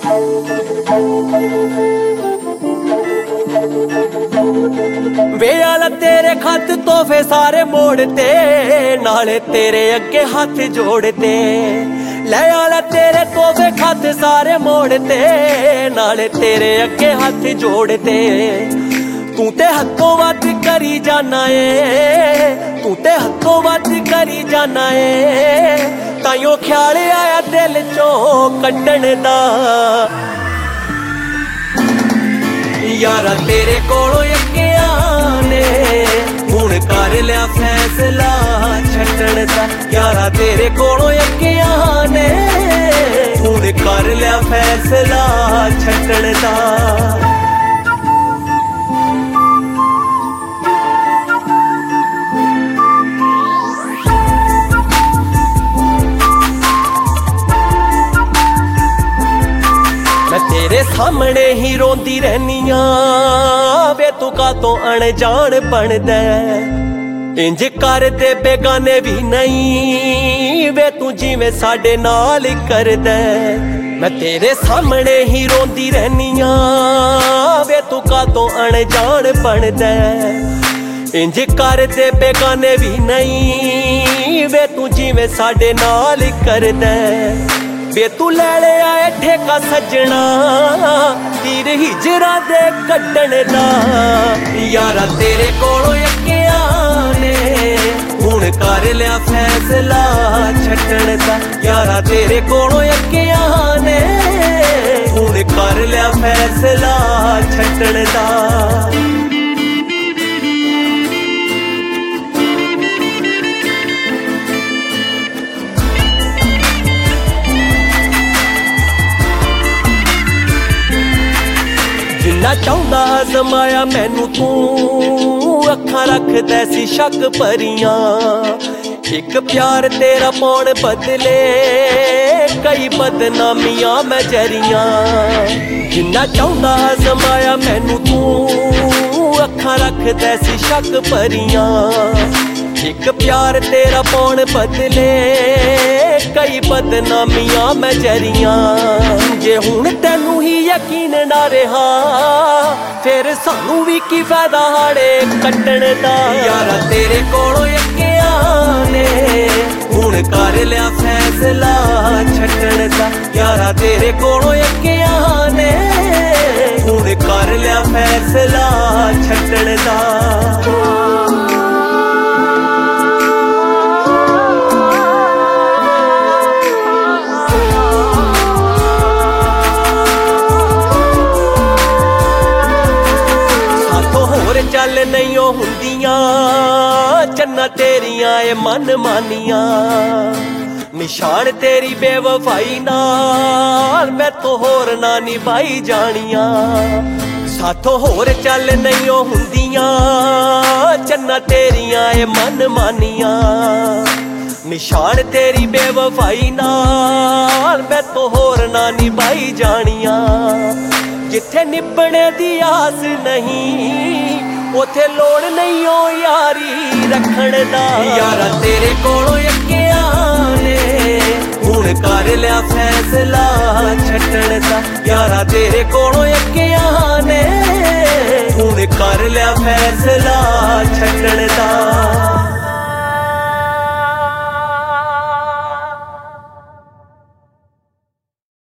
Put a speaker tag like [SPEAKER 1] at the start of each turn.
[SPEAKER 1] वे आला तेरे खत तोहफे सारे मोड़ते, नाले तेरे अगे हाथ जोड़ते। ले आला तेरे तोहफे खत सारे मोड़ते, नाले तेरे अगे हाथ जोड़ते। तू ते हथों वध करी जाना है, तू ते हथों वध करी जाना है, ताइयों ख्याल आया दिल चों कड्डण दा। यारा तेरे कोलों अग्गियां ने हुण कर लिया फैसला छड्डण दा। यारा तेरे कोलों अग्गियां ने हुण कर लिया फैसला छड्डण दा। तेरे सामने ही रोंदी रहनिया वे तू कातों अनजान बनदा। इंज कर दे बेगाने भी नहीं वे तू जिवें साडे नाल करदा। मैं तेरे सामने ही रोंदी रहनिया वे तू कातों अनजान बनदा। इंज कर दे बेगाने भी नहीं वे तू जिवें साडे नाल करदा। वे तू ले लिया ठेका सजना तीर हिजरा दे कड्डण दा। यारा तेरे कोलों अग्गियां ने हुण कर लिया फैसला छड्डण दा। यारा तेरे कोलों अग्गियां ने हुण कर लिया फैसला छड्डण दा। जिन्ना चाहुंदा जमाया मैनू तू अखां रखदा सी शक भरियां। एक प्यार तेरा पौण बदले कई बदनामियां मैं जरियां। जिन्ना चाहुंदा जमाया मैनू तू अखां रखदा सी शक भरियां। एक प्यार तेरा पौण बदले कई बदनामियां मैं जरियां। जे हुण तैनू ही यकीन ना रहा फिर सानू भी की फायदा हाड़े कट्टण दा। यारा तेरे कोलों अग्गियां ने हुण कर लिया फैसला छड्डण दा। यारा तेरे कोलों अग्गियां ने हुण कर लिया फैसला छड्डण दा। चल नहीं हुंदियां चन्ना तेरियां ए मन मानियां। निशान तेरी बेवफाई नाल मैं तो होर ना निभाई जानियां। साथों होर चल नहीं हुंदियां चन्ना तेरियां ए मन मानियां। निशान तेरी बेवफाई नाल मैं तो होर ना निभाई जानियां। जिथे निभने दी आस नहीं उथे लोड़ नहीं हो यारी रखण दा। यारा तेरे कोलों अग्गियां ने हुण कर लिया फैसला छड्डण दा। यारा तेरे कोलों